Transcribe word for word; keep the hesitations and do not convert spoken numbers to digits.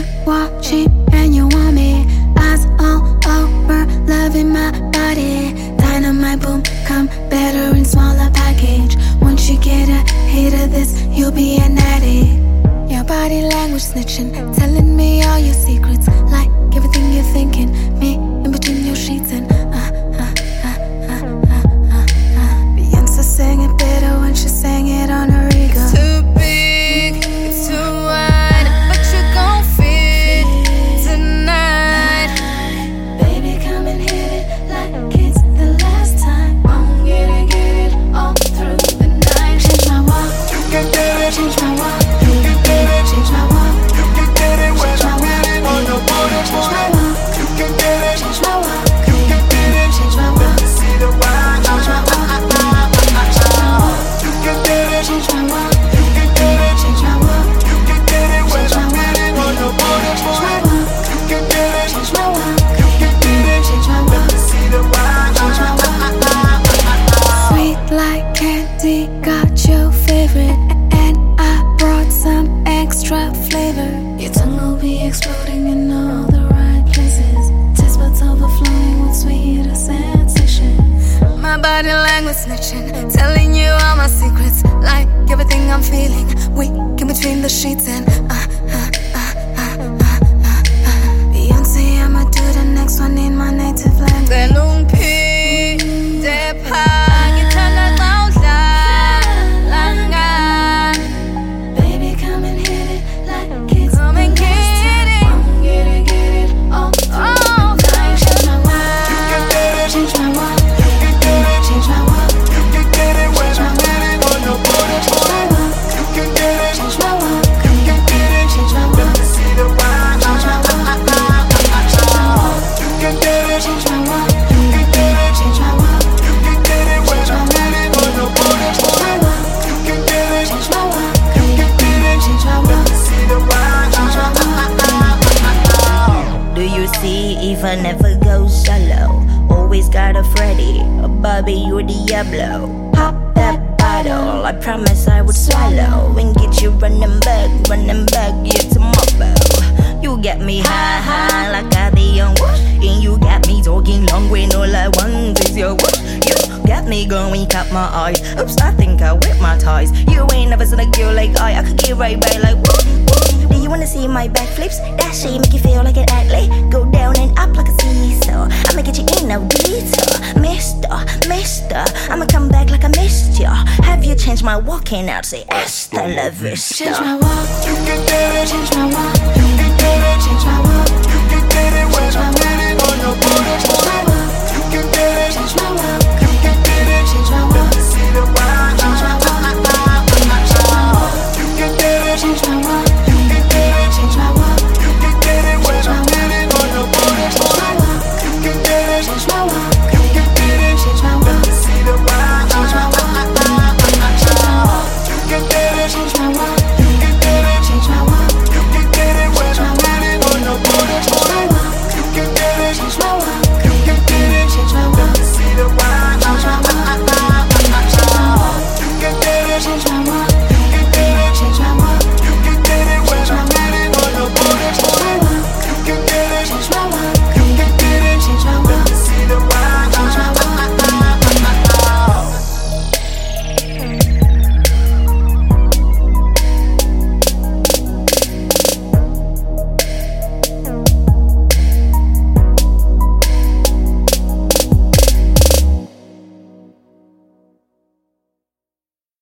watching and you want me. Eyes all over, loving my body. Dynamite boom, come better in smaller package. Once you get a hit of this, you'll be an addict. Your body language snitching, telling me all your secrets, like everything you're thinking. Me in between your sheets and uh, uh, uh, uh, uh, uh, uh. Beyonce sang it better when she sang it on her ego. It's too big, it's too wide, but you gon' fit tonight. Baby, come and hit it like it's the last time. Won't get it, get it all through the night. Change my walk, you can get it. Change my walk, you can get it. Change my walk, you can get it. When I'm winning on the border, change my walk, you can get it. Change my walk, you can get it. Change my walk, see the wine. Change my walk, you can get it. Change my walk, you can get it. Change my walk, you can get it. When I'm winning on the border, change my walk, you can get it. Change my walk, you can get it. Change my walk, see the wine. Change my walk, sweet like candy, got your favorite, and I brought some extra flavor. Your tongue will be exploding in all the right places. Taste buds overflowing with sweeter sensation. My body language snitching, telling you all my secrets, like everything I'm feeling. Weak in between the sheets and uh, uh, uh, uh, uh, uh, uh. Beyonce, I'ma do the next one in my native language. 내 눈빛, 내 방이 탈락 마울랑랑. Baby, come and hit it like it's Come and the last get it. time. Won't get it, get it all through All the night. Change my walk, you can get it. Change my walk, you can get it. Change my walk, you can get it. When I'm winning on the border, change my walk, you can get it. Change my walk, you can get it. Change my walk, see the wine. Change my walk, you can get it. Change my walk, you can get it. Change my walk, you can get it. When I'm winning on the border, change my walk, you can get it. Change my walk, you can get it. Change my walk, see the wine. Change my walk. Do you see if I never go solo? Always got a Freddy, a Bobby, you Diablo. Pop that bottle, I promise I would swallow and get you running back, running back, yeah, tomorrow. You got me high, high like I be on wash, and you got me talking long when all I want is your watch. You got me going, caught my eyes. Oops, I think I whipped my ties. You ain't never seen a girl like I. I could get right back like whoop, whoop. Do you wanna see my backflips? That shit make you feel like an athlete. Go down and up like a seesaw. I'ma get you in no detail, Mister, Mister. I'ma come back like I missed ya. Have you changed my walking out? Say hasta la vista. Change my walk, you can get it. Change my walk.